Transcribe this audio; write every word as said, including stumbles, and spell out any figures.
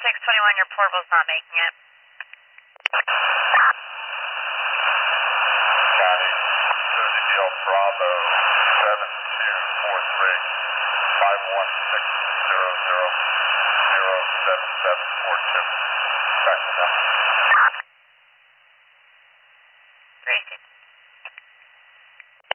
six twenty-one, your portable's not making it. County, Jersey Deal Bravo, seven two four three, five one six zero zero, zero seven seven four two. Back to that.